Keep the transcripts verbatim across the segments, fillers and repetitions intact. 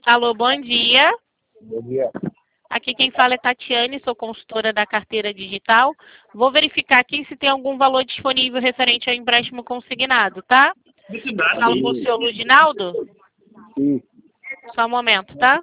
Alô, bom dia. Bom dia. Aqui quem fala é Tatiane, sou consultora da carteira digital. Vou verificar aqui se tem algum valor disponível referente ao empréstimo consignado, tá? Falo com o senhor Luginaldo? Sim. Só um momento, tá?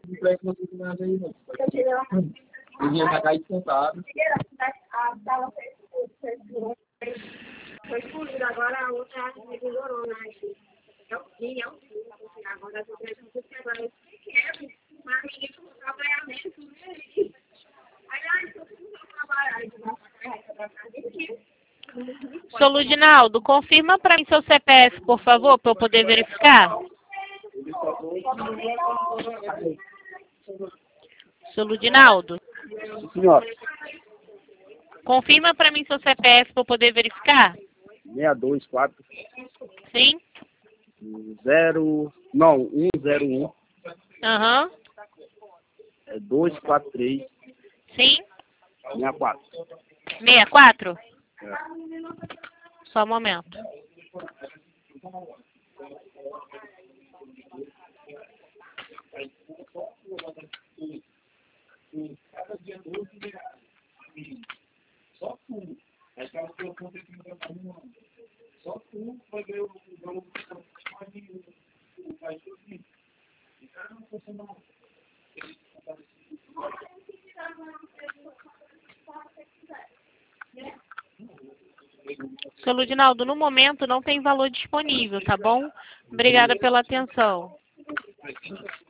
Foi excluído, agora a outra melhorou, né? É o fim, é o fim. Agora as outras não se agora eu quero, mas ninguém com trabalhamento, né? Aí, ai, se eu não trabalhar, eu vou trabalhar pra ninguém. Senhor Luginaldo, confirma para mim seu C P F, por favor, para eu poder verificar. Senhor Luginaldo, Sim, senhora. confirma para mim seu C P F para eu poder verificar. seis dois quatro Sim? zero. Não, um zero um. Aham. É dois quatro três Sim? seis quatro. sessenta e quatro? É. Só um momento. Seu Luginaldo, no momento não tem valor disponível, tá bom? Obrigada pela atenção.